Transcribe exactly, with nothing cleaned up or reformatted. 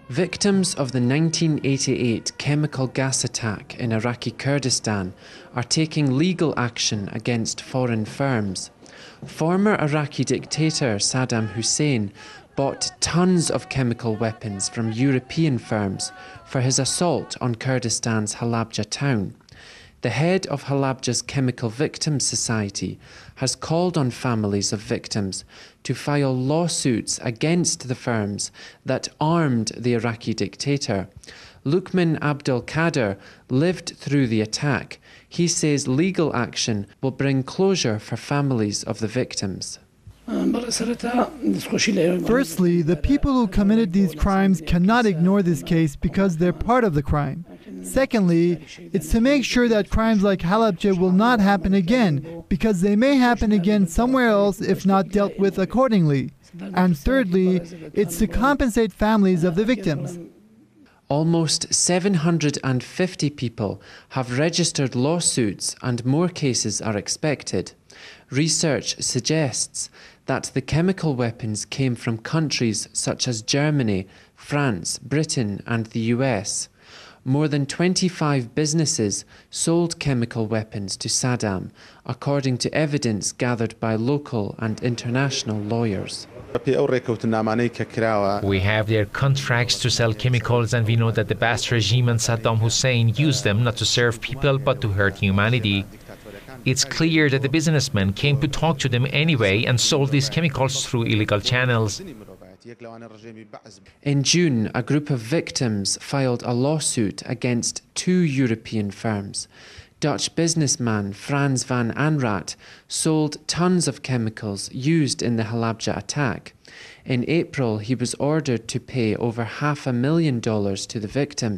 Victims of the nineteen eighty-eight chemical gas attack in Iraqi Kurdistan are taking legal action against foreign firms. Former Iraqi dictator Saddam Hussein bought tons of chemical weapons from European firms for his assault on Kurdistan's Halabja town. The head of Halabja's Chemical Victims Society has called on families of victims to file lawsuits against the firms that armed the Iraqi dictator. Lukman Abdul Qadir lived through the attack. He says legal action will bring closure for families of the victims. Firstly, the people who committed these crimes cannot ignore this case because they're part of the crime. Secondly, it's to make sure that crimes like Halabja will not happen again, because they may happen again somewhere else if not dealt with accordingly. And thirdly, it's to compensate families of the victims. Almost seven hundred fifty people have registered lawsuits and more cases are expected. Research suggests that the chemical weapons came from countries such as Germany, France, Britain and the U S. More than twenty-five businesses sold chemical weapons to Saddam, according to evidence gathered by local and international lawyers. We have their contracts to sell chemicals, and we know that the Ba'ath regime and Saddam Hussein used them not to serve people but to hurt humanity. It's clear that the businessmen came to talk to them anyway and sold these chemicals through illegal channels. In June, a group of victims filed a lawsuit against two European firms. Dutch businessman Frans van Anrat sold tons of chemicals used in the Halabja attack. In April, he was ordered to pay over half a million dollars to the victims.